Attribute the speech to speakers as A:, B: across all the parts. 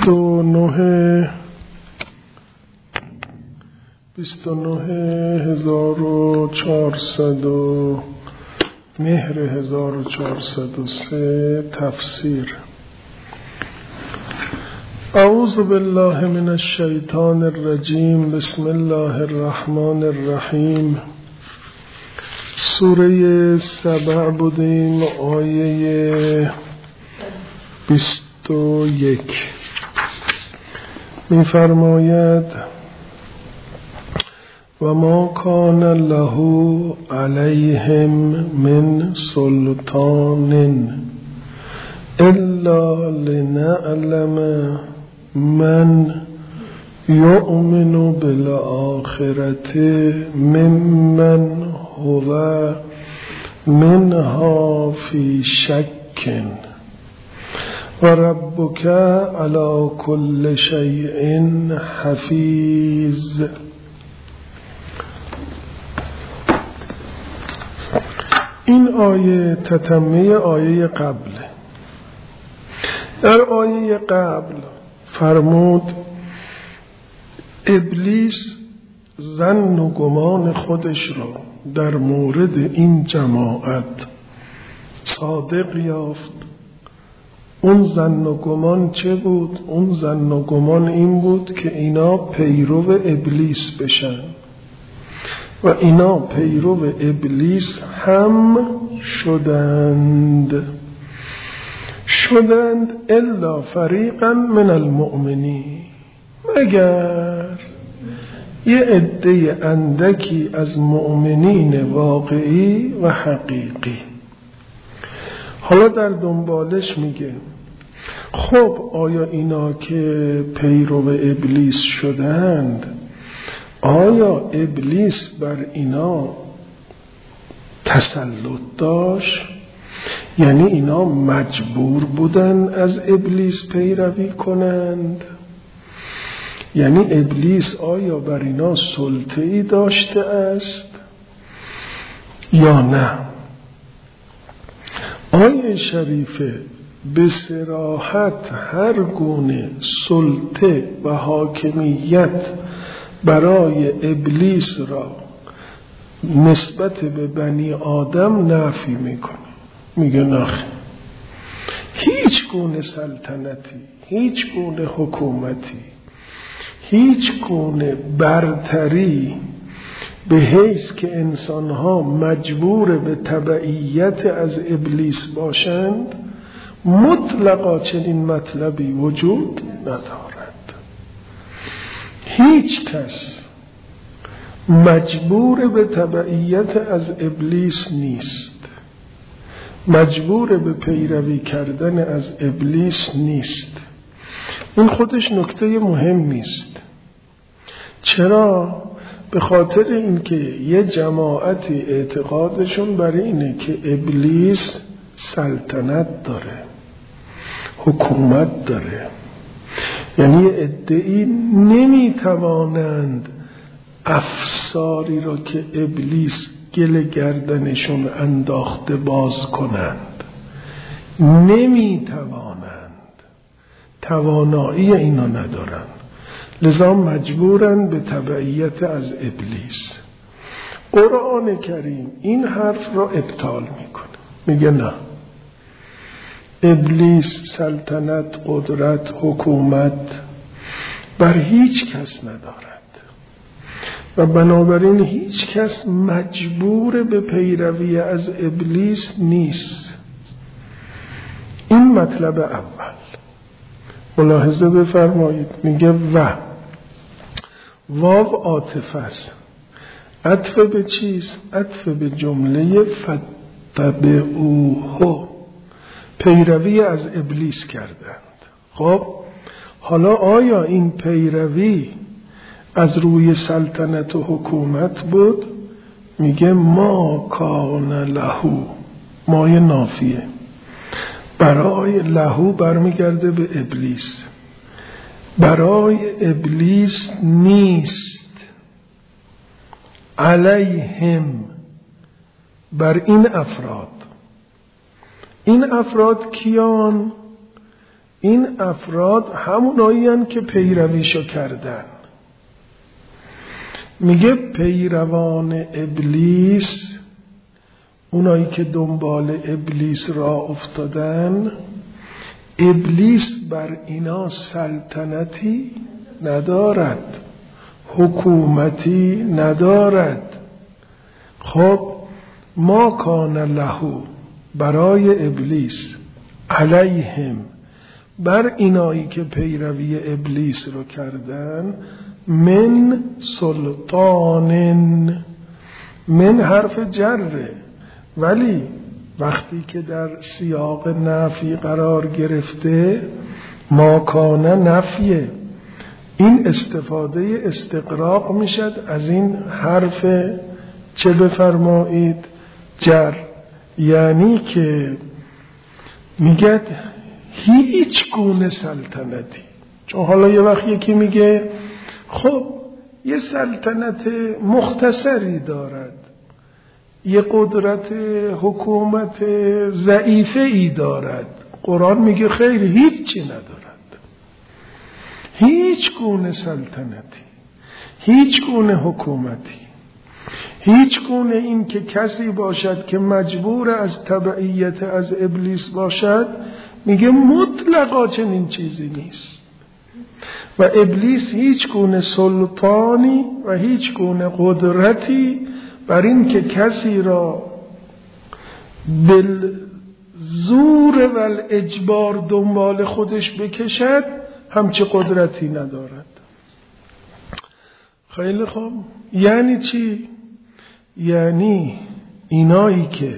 A: 29,400 مهر 1403 تفسیر. اعوذ بالله من الشیطان الرجیم. بسم الله الرحمن الرحیم. سوره سبع بودیم، آیه 21 می‌فرماید و ما کان له علیهم من سلطان الا لنعلم من یؤمن بالآخرة ممن هو منها فی شک و ربک علی کل شیء حفیظ. این آیه تتمه آیه قبل. در آیه قبل فرمود ابلیس ظن و گمان خودش را در مورد این جماعت صادق یافت. اون ظن و گمان چه بود؟ اون ظن و گمان این بود که اینا پیرو ابلیس بشن و اینا پیرو ابلیس هم شدند الا فریقا من المؤمنین، مگر یه عده اندکی از مؤمنین واقعی و حقیقی. حالا در دنبالش میگه خب آیا اینا که پیرو ابلیس شدند، آیا ابلیس بر اینا تسلط داشت؟ یعنی اینا مجبور بودن از ابلیس پیروی کنند؟ یعنی ابلیس آیا بر اینا سلطه‌ای داشته است یا نه؟ آیه شریفه به صراحت هر گونه سلطه و حاکمیت برای ابلیس را نسبت به بنی آدم نفی میکنه. میگه نخیر، هیچ گونه سلطنتی، هیچ گونه حکومتی، هیچ گونه برتری به حیث که انسانها مجبور به تبعیت از ابلیس باشند مطلقا چنین مطلبی وجود ندارد. هیچ کس مجبور به تبعیت از ابلیس نیست، مجبور به پیروی کردن از ابلیس نیست. این خودش نکته مهمی است. چرا؟ به خاطر اینکه یه جماعتی اعتقادشون برای اینه که ابلیس سلطنت داره، حکومت داره. یعنی عده‌ای نمیتوانند افساری را که ابلیس گل گردنشون انداخته باز کنند، نمیتوانند، توانایی اینا ندارند، لذا مجبورن به تبعیت از ابلیس. قرآن کریم این حرف را ابطال میکنه، میگه نه، ابلیس سلطنت، قدرت، حکومت بر هیچ کس ندارد و بنابراین هیچ کس مجبور به پیروی از ابلیس نیست. این مطلب اول. ملاحظه بفرمایید، میگه واو عاطفه است. عطف به چیست؟ عطف به جمله فتبعوه، پیروی از ابلیس کردند. خب حالا آیا این پیروی از روی سلطنت و حکومت بود؟ میگه ما کان لهو، مای نافیه، برای لهو برمیگرده به ابلیس، برای ابلیس نیست. علیهم، بر این افراد. این افراد کیان؟ این افراد همونایی هستند که پیرویشو کردن. میگه پیروان ابلیس، اونایی که دنبال ابلیس را افتادن، ابلیس بر اینا سلطنتی ندارد، حکومتی ندارد. خب ما کان له، برای ابلیس، علیهم، بر اینایی که پیروی ابلیس رو کردن، من سلطان، من حرف جره، ولی وقتی که در سیاق نفی قرار گرفته ما کان نفیه، این استفاده استقراق میشد از این حرف چه بفرمایید جر، یعنی که میگه هیچ گونه سلطنتی. چون حالا یه وقت یکی میگه خب یه سلطنت مختصری دارد، یه قدرت حکومت ضعیفه ای دارد. قرآن میگه خیر، هیچی ندارد، هیچ گونه سلطنتی، هیچ گونه حکومتی، هیچ گونه این که کسی باشد که مجبور از تبعیت از ابلیس باشد، میگه مطلقا چنین چیزی نیست. و ابلیس هیچ گونه سلطانی و هیچ گونه قدرتی بر این که کسی را بالزور و الاجبار دنبال خودش بکشد همچه قدرتی ندارد. خیلی خوب، یعنی چی؟ یعنی اینایی که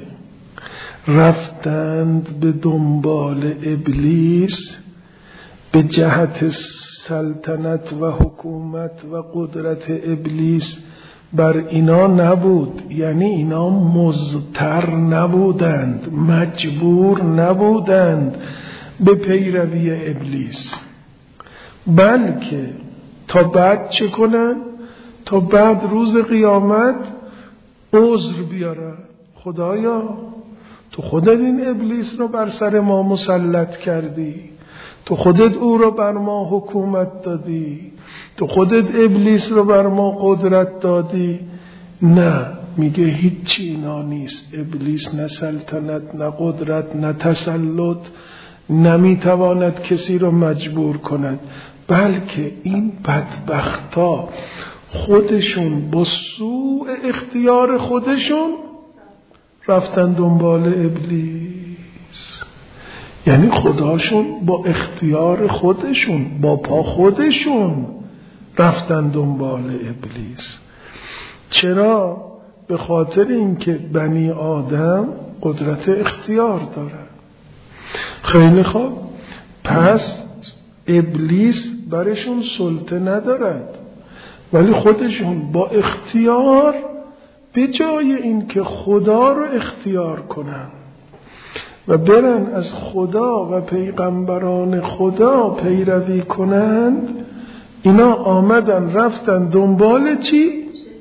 A: رفتند به دنبال ابلیس به جهت سلطنت و حکومت و قدرت ابلیس بر اینا نبود، یعنی اینا مضطر نبودند، مجبور نبودند به پیروی ابلیس، بلکه تا بعد چه کنن؟ تا بعد روز قیامت عذر بیارن. خدایا تو خودت این ابلیس رو بر سر ما مسلط کردی، تو خودت او رو بر ما حکومت دادی، تو خودت ابلیس رو بر ما قدرت دادی. نه، میگه هیچی اینا نیست. ابلیس نه سلطنت، نه قدرت، نه تسلط، نمیتواند کسی رو مجبور کند، بلکه این بدبختا خودشون با سوء اختیار خودشون رفتن دنبال ابلیس. یعنی خداشون با اختیار خودشون، با پا خودشون رفتن دنبال ابلیس. چرا؟ به خاطر اینکه بنی آدم قدرت اختیار دارن. خیلی خوب، پس ابلیس برشون سلطه ندارد، ولی خودشون با اختیار به جای این که خدا رو اختیار کنن و برن از خدا و پیغمبران خدا پیروی کنند، اینا آمدن رفتن دنبال چی؟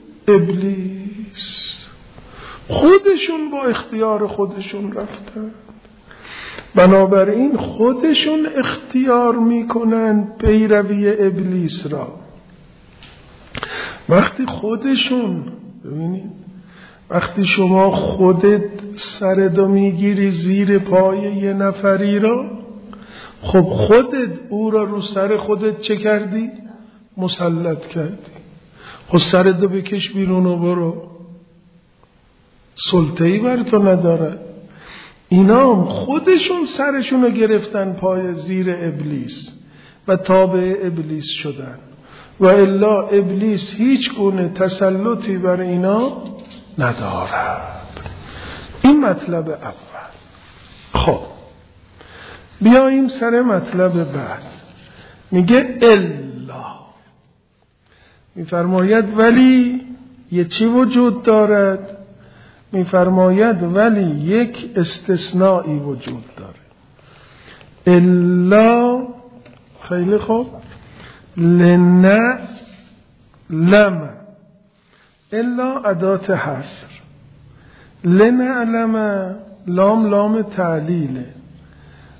A: ابلیس. خودشون با اختیار خودشون رفتن. بنابراین خودشون اختیار میکنن پیروی ابلیس را. وقتی خودشون، ببینید، وقتی شما خودت سردو میگیری زیر پای یه نفری را، خب خودت او را رو سر خودت چه کردی؟ مسلط کردی. خب سردو بکش بیرون و برو، سلطه‌ای بر تو نداره. اینا خودشون سرشون رو گرفتن پای زیر ابلیس و تابع ابلیس شدن، و الا ابلیس هیچ گونه تسلطی بر اینا ندارد. این مطلب اول. خب بیاییم سر مطلب بعد. میگه الا، میفرماید ولی یه چی وجود دارد؟ میفرماید ولی یک استثنایی وجود داره. الا، خیلی خوب، لنعلم. الا ادات حصر، لنعلم لام لام تعلیله،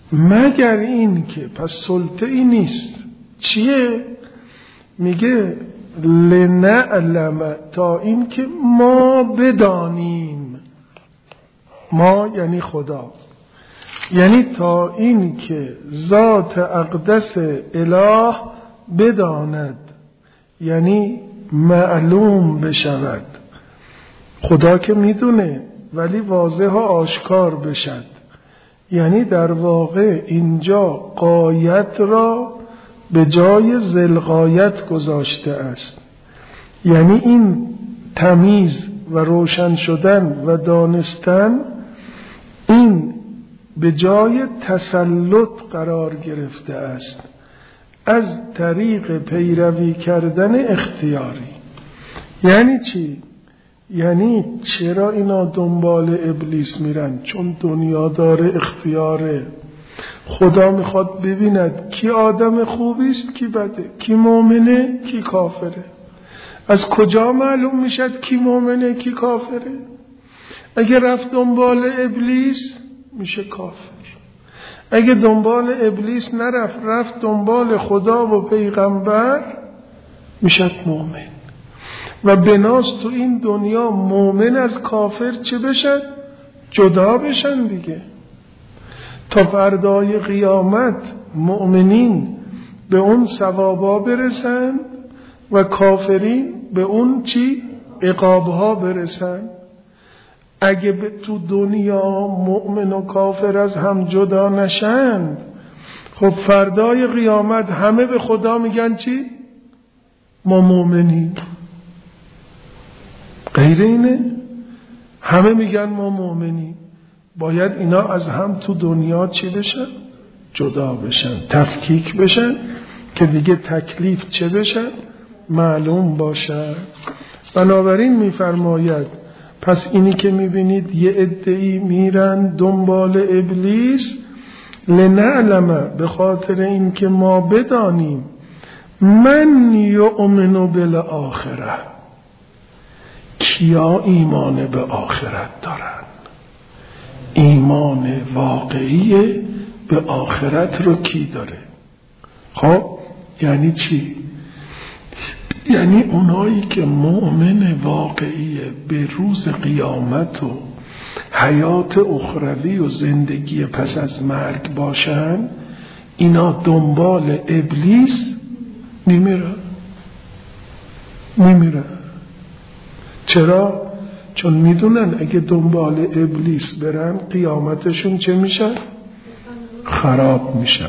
A: مگر این که پس سلطه ای نیست. چیه؟ میگه لنعلم، تا این که ما بدانیم. ما یعنی خدا، یعنی تا این که ذات اقدس اله بداند، یعنی معلوم بشود. خدا که میدونه ولی واضح و آشکار بشد. یعنی در واقع اینجا غایت را به جای ذوالغایت گذاشته است. یعنی این تمیز و روشن شدن و دانستن، این به جای تسلط قرار گرفته است از طریق پیروی کردن اختیاری. یعنی چی؟ یعنی چرا اینا دنبال ابلیس میرن؟ چون دنیا داره اختیاره. خدا میخواد ببیند کی آدم خوبی است کی بده، کی مؤمنه کی کافره. از کجا معلوم میشد کی مؤمنه کی کافره؟ اگه رفت دنبال ابلیس میشه کافر. اگه دنبال ابلیس نرفت، رفت دنبال خدا و پیغمبر، میشد مؤمن. و بناست تو این دنیا مؤمن از کافر چه بشن؟ جدا بشن دیگه. تا فردای قیامت مؤمنین به اون ثوابا برسن و کافرین به اون چی؟ عقابها برسن. اگه تو دنیا مؤمن و کافر از هم جدا نشند، خب فردای قیامت همه به خدا میگن چی؟ ما مؤمنیم. غیر اینه؟ همه میگن ما مؤمنیم. باید اینا از هم تو دنیا چی بشن؟ جدا بشن، تفکیک بشن که دیگه تکلیف چه بشن؟ معلوم باشد. بنابراین میفرماید پس اینی که میبینید یه عده‌ای میرن دنبال ابلیس، لنعلم، به خاطر این که ما بدانیم، من یؤمن بالآخره، کیا ایمان به آخرت دارن. ایمان واقعی به آخرت رو کی داره؟ خب یعنی چی؟ یعنی اونایی که مؤمن واقعی به روز قیامت و حیات اخروی و زندگی پس از مرگ باشن، اینا دنبال ابلیس نمیرن. چرا؟ چون میدونن اگه دنبال ابلیس برن قیامتشون چه میشن؟ خراب میشن.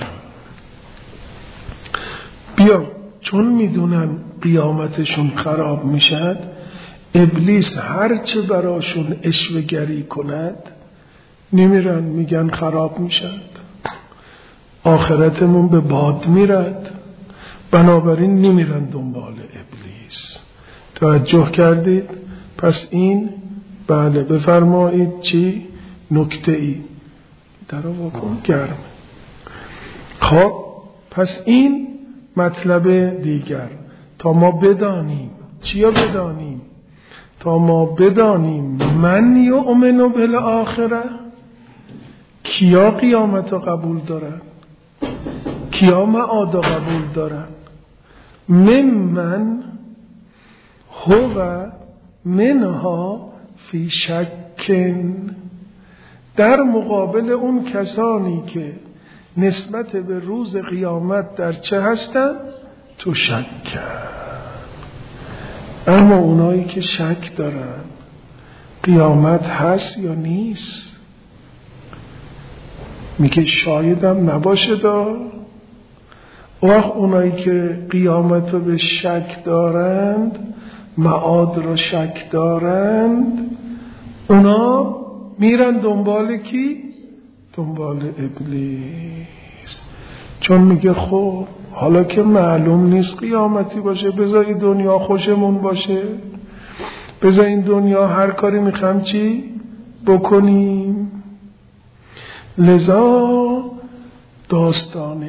A: چون میدونن قیامتشون خراب میشد، ابلیس هرچه براشون اشوه‌گری کند نمیرن، میگن خراب میشد، آخرتمون به باد میرد. بنابراین نمیرن دنبال ابلیس. توجه کردید؟ پس این بله بفرمایید چی؟ نکته ای در واقع گرم. خب پس این مطلب دیگر، تا ما بدانیم. چیا بدانیم؟ تا ما بدانیم من یؤمن بالآخره، کیا قیامت رو قبول دارن، کیا معاد رو قبول دارن. من هو منها فی شکن، در مقابل اون کسانی که نسبت به روز قیامت در چه هستن؟ تو شک. اما اونایی که شک دارن قیامت هست یا نیست، میگه شایدم نباشه دا. وقت اونایی که قیامت رو به شک دارند، معاد رو شک دارند، اونا میرن دنبال کی؟ دنبال ابلیس. چون میگه خب حالا که معلوم نیست قیامتی باشه، بذار این دنیا خوشمون باشه، بذار این دنیا هر کاری میخوام چی بکنیم. لذا داستان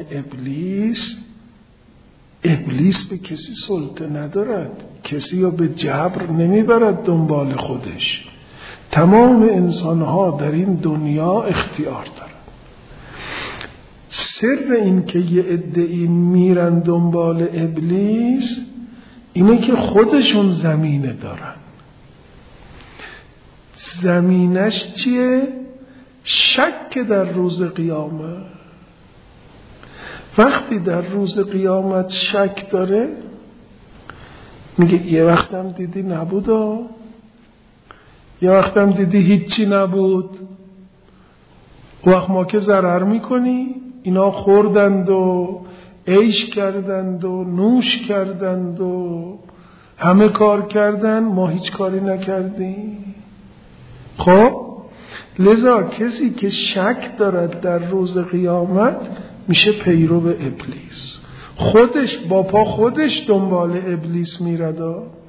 A: ابلیس به کسی سلطه ندارد، کسی رو به جبر نمیبرد دنبال خودش. تمام انسانها در این دنیا اختیار دارند. سر این که یه عده‌ای میرن دنبال ابلیس اینه که خودشون زمینه دارن. زمینش چیه؟ شک در روز قیامت. وقتی در روز قیامت شک داره میگه یه وقتم دیدی نبود یه وقتم دیدی هیچی نبود. وقت ما که ضرر میکنی اینا خوردند و عیش کردند و نوش کردند و همه کار کردند، ما هیچ کاری نکردیم. خب لذا کسی که شک دارد در روز قیامت میشه پیرو ابلیس. خودش با پا خودش دنبال ابلیس میرد،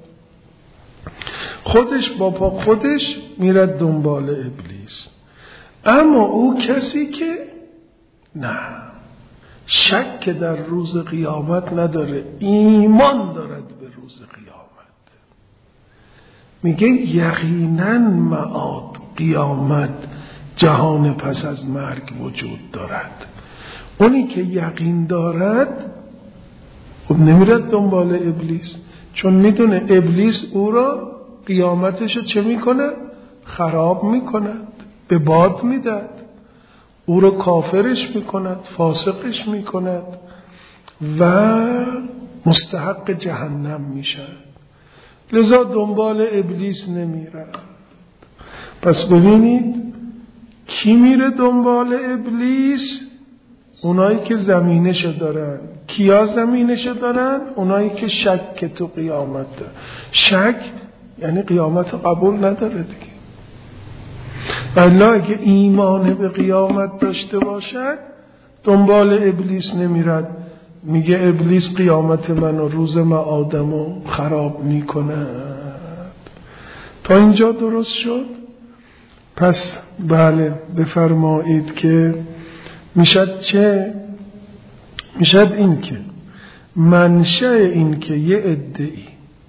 A: خودش با پا خودش میرد دنبال ابلیس. اما او کسی که نه، شک در روز قیامت نداره، ایمان دارد به روز قیامت، میگه یقینا معاد قیامت، جهان پس از مرگ وجود دارد. اونی که یقین دارد خب نمیرد دنبال ابلیس، چون میدونه ابلیس او را قیامتشو چه میکند؟ خراب میکند، به باد میدد، او را کافرش میکند، فاسقش میکند و مستحق جهنم میشد. لذا دنبال ابلیس نمیرد. پس ببینید کی میره دنبال ابلیس؟ اونایی که زمینشو دارن. کیا زمینشو دارن؟ اونایی که شک تو قیامت دارن. شک یعنی قیامت قبول نداره دیگه. ولی اگه ایمان به قیامت داشته باشد دنبال ابلیس نمیرد، میگه ابلیس قیامت من و روز معادمو خراب میکند. تا اینجا درست شد؟ پس بله بفرمایید که میشد چه؟ میشد این که منشأ این که یه عده‌ای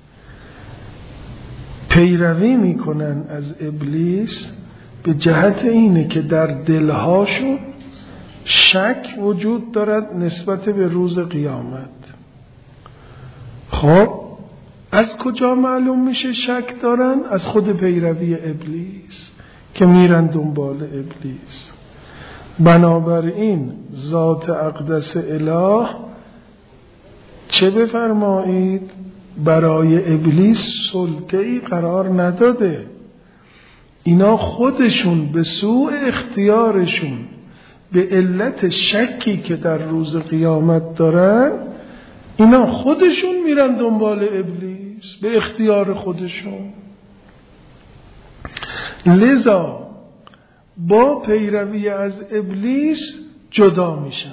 A: پیروی میکنن از ابلیس به جهت اینه که در دلهاشون شک وجود دارد نسبت به روز قیامت. خب از کجا معلوم میشه شک دارن؟ از خود پیروی ابلیس که میرن دنبال ابلیس. بنابراین ذات اقدس اله چه بفرمایید؟ برای ابلیس سلطه‌ای قرار نداده. اینا خودشون به سوء اختیارشون به علت شکی که در روز قیامت دارن، اینا خودشون میرن دنبال ابلیس به اختیار خودشون. لذا با پیروی از ابلیس جدا میشن.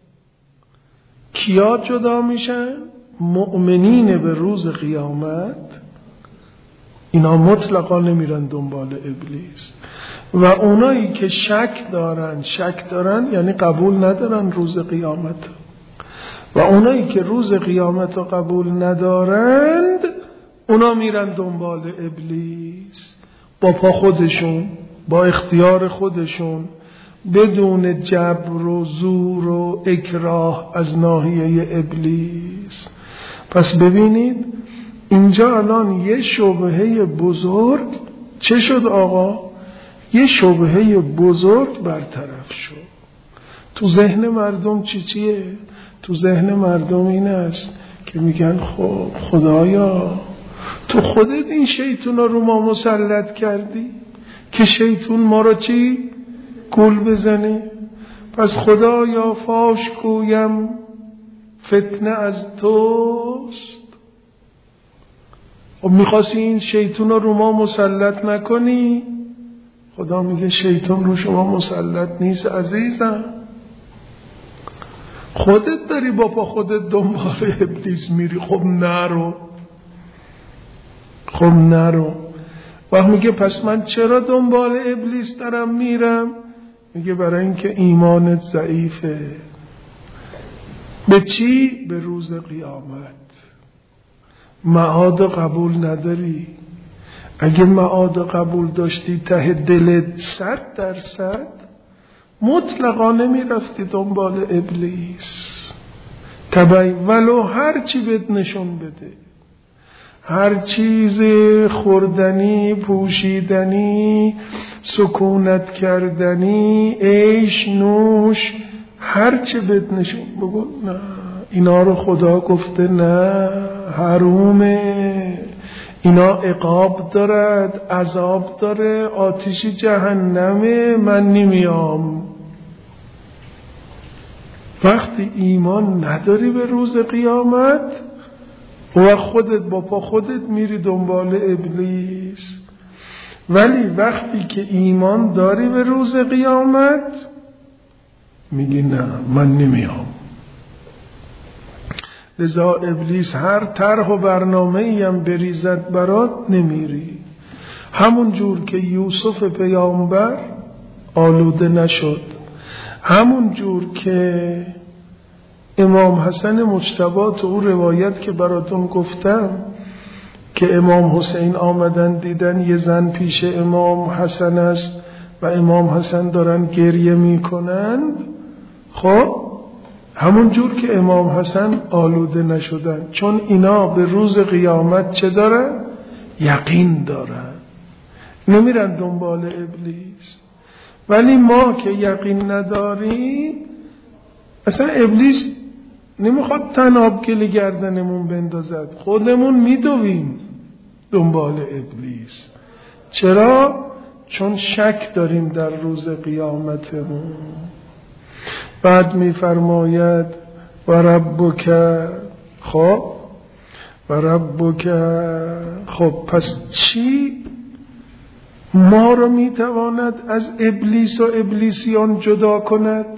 A: کیا جدا میشن؟ مؤمنین به روز قیامت، اینا مطلقا نمیرن دنبال ابلیس. و اونایی که شک دارن یعنی قبول ندارن روز قیامت. و اونایی که روز قیامت رو قبول ندارند اونا میرن دنبال ابلیس با پا خودشون، با اختیار خودشون، بدون جبر و زور و اکراه از ناحیه ابلیس. پس ببینید اینجا الان یه شبهه بزرگ چه شد آقا؟ یه شبهه بزرگ برطرف شد. تو ذهن مردم چیه؟ تو ذهن مردم این است که میگن خب خدایا تو خودت این شیطون رو ما مسلط کردی که شیطون ما را چی؟ گول بزنه. پس خدایا فاش گویم فتنه از توست. خب میخواستی این شیطون رو ما مسلط نکنی؟ خدا میگه شیطان رو شما مسلط نیست عزیزم، خودت داری با پا خودت دنبال ابلیس میری. خب نرو. وقت میگه پس من چرا دنبال ابلیس دارم میرم؟ میگه برای اینکه ایمانت ضعیفه. به چی؟ به روز قیامت. معاد قبول نداری. اگه معاد قبول داشتی ته دلت 100%، مطلقا نمی رفتی دنبال ابلیس. طبعی ولو هر چی بهت نشون بده، هر چیز خوردنی، پوشیدنی، سکونت کردنی، عیش نوش، هر چی بهت نشون بگو نه، اینا رو خدا گفته نه، حرومه، اینا عقاب دارد، عذاب داره، آتش جهنمه، من نمیام. وقتی ایمان نداری به روز قیامت و خودت با پا خودت میری دنبال ابلیس، ولی وقتی که ایمان داری به روز قیامت میگی نه من نمیام. لذا ابلیس هر طرح و برنامه‌ای هم بریزد برات نمیری. همون جور که یوسف پیامبر آلوده نشد، همون جور که امام حسن مجتبی تو اون روایت که براتون گفتم که امام حسین آمدن دیدن یه زن پیش امام حسن است و امام حسن دارن گریه میکنند، خب همون جور که امام حسن آلوده نشدن، چون اینا به روز قیامت چه دارن؟ یقین دارن، نمیرن دنبال ابلیس. ولی ما که یقین نداریم، اصلا ابلیس نمیخواد تناب گردنمون بندازد، خودمون میدویم دنبال ابلیس. چرا؟ چون شک داریم در روز قیامتمون. بعد میفرماید و ربک، خب و ربک، خب پس چی ما رو میتواند از ابلیس و ابلیسیان جدا کند؟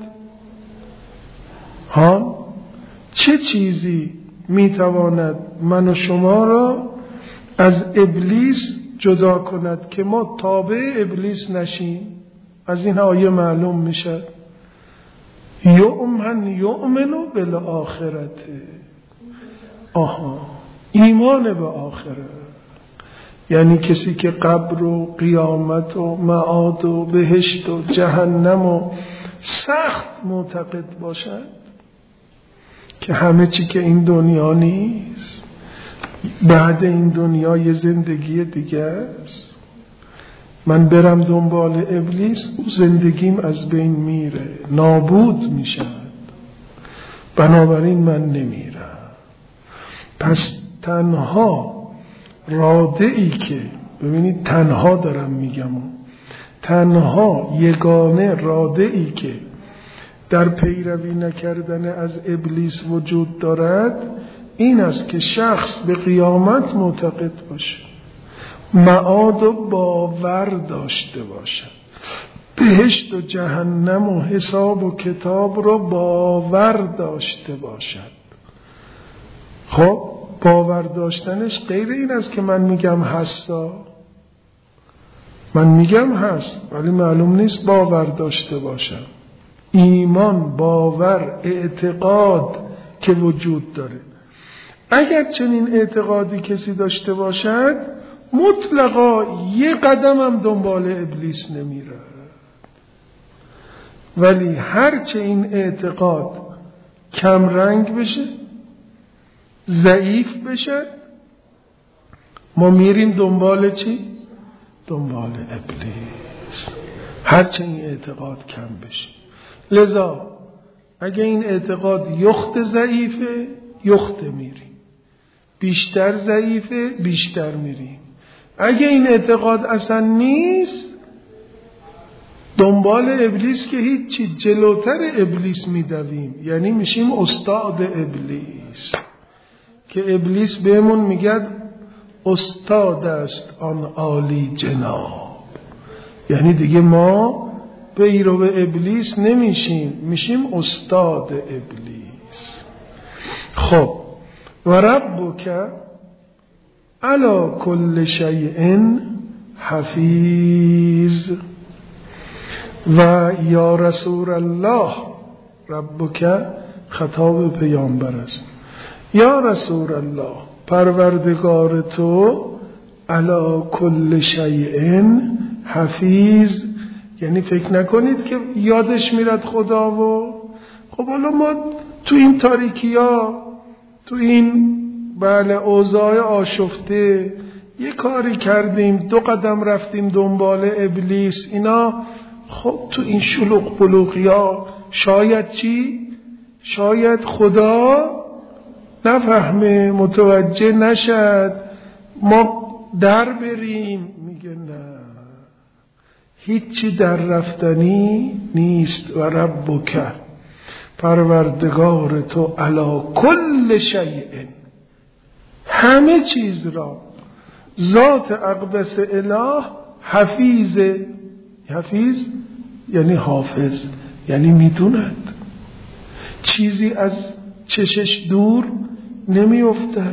A: ها؟ چه چیزی میتواند من و شما را از ابلیس جدا کند که ما تابع ابلیس نشیم؟ از این آیه معلوم میشه یؤمن بالآخرت، ایمان به آخرت، یعنی کسی که قبر و قیامت و معاد و بهشت و جهنم و سخت معتقد باشد که همه چی که این دنیا نیست، بعد این دنیا یه زندگی دیگه است، من برم دنبال ابلیس او زندگیم از بین میره، نابود میشد، بنابراین من نمیرم. پس تنها رادعی که، ببینید تنها دارم میگم، تنها یگانه رادعی که در پیروی نکردن از ابلیس وجود دارد این است که شخص به قیامت معتقد باشه، معاد و باور داشته باشد، بهشت و جهنم و حساب و کتاب رو باور داشته باشد. خب باور داشتنش غیر این است که من میگم هستا، من میگم هست ولی معلوم نیست باور داشته باشم. ایمان، باور، اعتقاد که وجود داره. اگر چنین اعتقادی کسی داشته باشد مطلقا یه قدم هم دنبال ابلیس نمیره. ولی هرچه این اعتقاد کم رنگ بشه، ضعیف بشه، ما میریم دنبال چی؟ دنبال ابلیس. هرچه این اعتقاد کم بشه. لذا اگه این اعتقاد یخت ضعیفه، یخت میریم، بیشتر ضعیفه، بیشتر میریم. اگه این اعتقاد اصلا نیست، دنبال ابلیس که هیچی، جلوتر ابلیس میدویم، یعنی میشیم استاد ابلیس، که ابلیس بهمون میگه استاد است آن عالی جناب، یعنی دیگه ما پیرو ابلیس نمیشیم، میشیم استاد ابلیس. خب و ربک علی کل شیء حفیظ، و یا رسول الله، ربک خطاب پیامبر است، یا رسول الله پروردگار تو علی کل شیء حفیظ، یعنی فکر نکنید که یادش میرد خدا و خب حالا ما تو این تاریکی ها، تو این اوضاع آشفته یه کاری کردیم، 2 قدم رفتیم دنبال ابلیس، اینا خب تو این شلوغ پلوغی ها شاید چی؟ شاید خدا نفهمه، متوجه نشد، ما در بریم. میگه نه، هیچی در رفتنی نیست. و ربک، پروردگار تو، علی کل شیء، همه چیز را، ذات اقدس اله، حفیظ. حفیظ یعنی حافظ، یعنی میدوند، چیزی از چشش دور نمی افتد.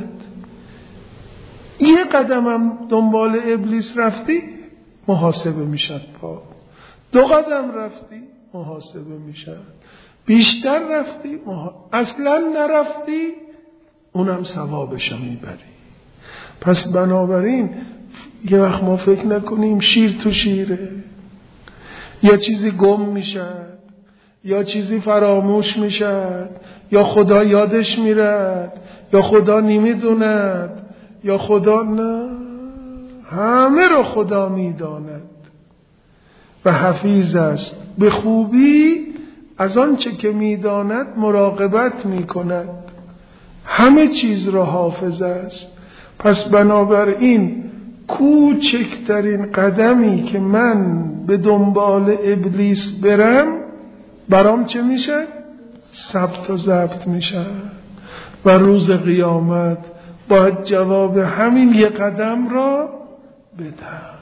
A: یه قدمم دنبال ابلیس رفتی محاسبه میشد، 2 قدم رفتی محاسبه میشد، بیشتر رفتی اصلا نرفتی اونم ثوابشو میبری. پس بنابراین یه وقت ما فکر نکنیم شیر تو شیره، یا چیزی گم میشد، یا چیزی فراموش میشد، یا خدا یادش میرد، یا خدا نمیدوند، یا خدا نه، همه رو خدا میداند و حفیظ است. به خوبی از آنچه که میداند مراقبت میکند، همه چیز را حافظ است. پس بنابراین کوچکترین قدمی که من به دنبال ابلیس برم برام چه میشه؟ ثبت و ضبط میشه و روز قیامت باید جواب همین یه قدم را بدم.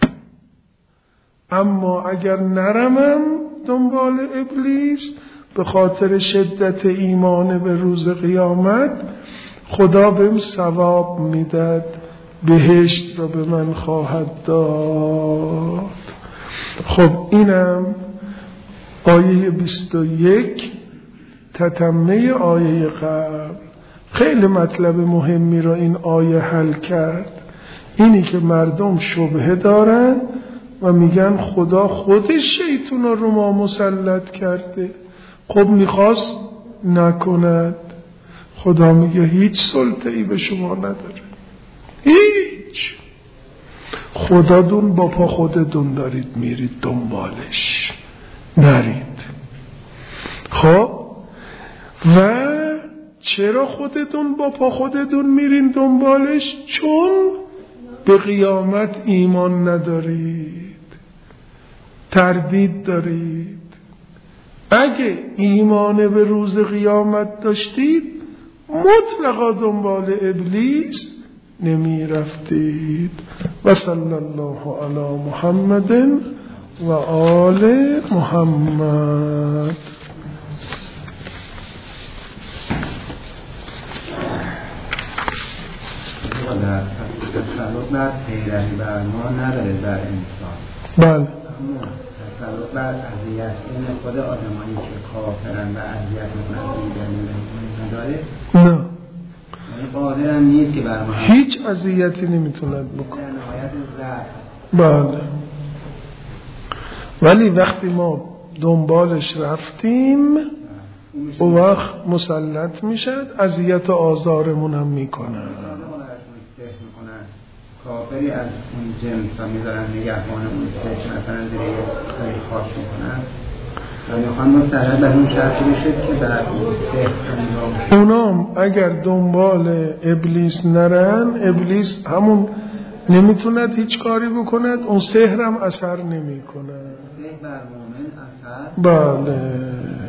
A: اما اگر نرمم دنبال ابلیس به خاطر شدت ایمان به روز قیامت، خدا بهم ثواب میداد، بهشت را به من خواهد داد. خب اینم آیه 21 تتمه آیه قبل. خیلی مطلب مهمی را این آیه حل کرد، اینی که مردم شبهه دارن و میگن خدا خودش شیطان رو ما مسلط کرده. خب میخواست نکند. خدا میگه هیچ سلطه‌ای به شما نداره، هیچ. خدا دون با پا خودتون دارید میرید دنبالش، نرید. خب و چرا خودتون با پا خودتون میرین دنبالش؟ چون به قیامت ایمان ندارید، تردید دارید. اگه ایمان به روز قیامت داشتید مطلقا دنبال ابلیس نمی رفتید. و صلی الله علی محمد و آل محمد.
B: تسلط بر پیروی بر ما نداره در انسان.
A: بله.
B: تسلط بر اذیت این خود آدمایی که کافرن و اذیت نداره.
A: نه.
B: یعنی قادرن نیست که بر ما
A: هیچ اذیتی نمیتوند بکنه.
B: در نهایت
A: بله. ولی وقتی ما دنبالش رفتیم اون وقت مسلط میشد، اذیت و آزارمون هم میکنن.
B: کافری از اون جنس و میذارن نگهبان اون سه مثلا زیر یه کاری خاص میکنن و میخوان مستحضر به اون شرطی بشه که در اون سه
A: اونام اگر دنبال ابلیس نرن، ابلیس همون نمیتوند هیچ کاری بکند، اون سحر هم اثر نمیکنه.
B: سحر بر مومن اثر
A: بله.